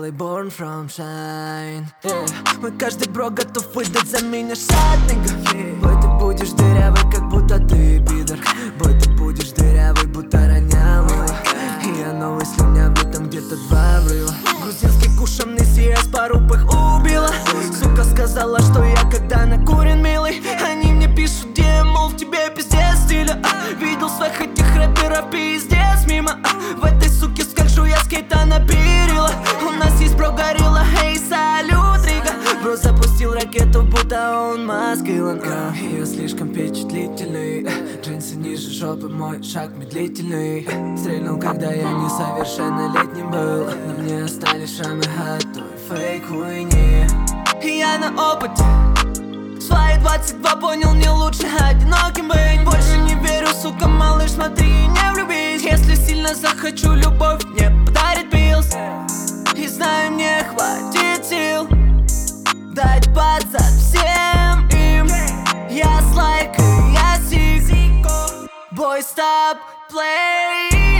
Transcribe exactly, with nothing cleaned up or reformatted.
белый born from shine, yeah. Мой каждый бро готов выдать за меня шат, nigga, yeah. Бой, ты будешь дырявый, как будто ты пидор. Бой, ты будешь дырявый, будто ронявый. И я новый слюнявый, там где-то два врыла. Грузинский куш амнезия с порубых убила. Сука сказала, что я когда накурен, милый. Они мне пишут, где, мол, в тебе пиздец стиля. а, Видел своих этих рэперов, пиздец мимо. а, В этой суке скажу, я скейта на перила. У нас есть бро горилла, эй, салют, Рига. Бро запустил ракету, будто он Маск Илон. Я слишком впечатлительный. Джинсы ниже жопы, мой шаг медлительный. Стрельнул, когда я несовершеннолетним был. На мне остались шрамы от той фейк хуйни. Я на опыте. В свои двадцать два понял, мне лучше одиноким быть. Больше не верю, сука, малыш, смотри, не влюбись. Если сильно захочу, любовь мне подарит пилс. И знаю, мне хватит сил дать под зад всем им. Я слайк и я сик. Boy, stop playing.